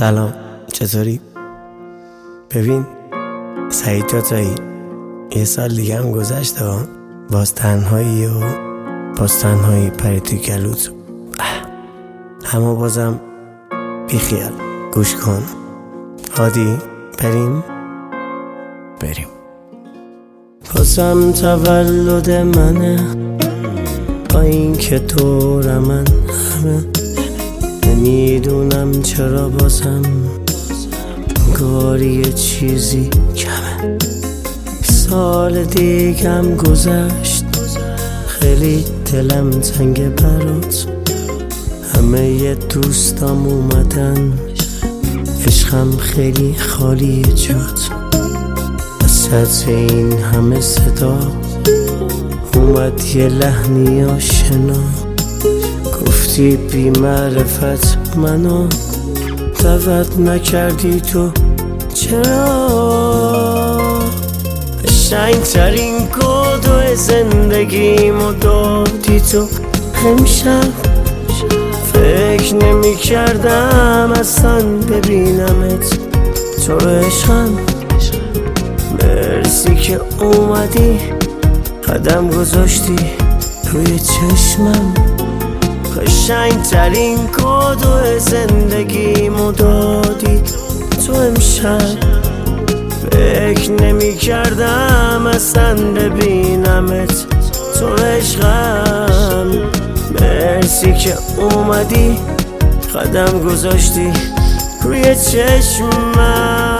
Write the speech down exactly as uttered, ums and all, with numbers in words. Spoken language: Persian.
سلام، چطوری؟ ببین سعید تاتایی، یه سال دیگه هم گذشته ها، باز تنهایی و باز تنهایی پری توی گلوت. اما بازم بیخیال، گوش کن. هادی بریم؟ بریم. بازم تولد منه، با این که دور من همه، نمیدونم چرا بازم گاری یه چیزی کمه. سال دیگم گذشت، خیلی دلم تنگ برات. همه ی دوستام اومدن، عشقم خیلی خالی جات. وسط این همه صدا اومد یه لحنی آشنا، گفتی بی معرفت منو دعوت نکردی تو چرا؟ قشنگ ترین کادو زندگیمو دادی تو امشب. فکر نمی کردم اصلا ببینمت تو عشقم. مرسی که اومدی، قدم گذاشتی روی چشمم. قشنگ ترین کادو زندگیمو دادی تو امشب. فکر نمی کردم اصلا ببینمت تو عشقم. مرسی که اومدی، قدم گذاشتی روی چشمم.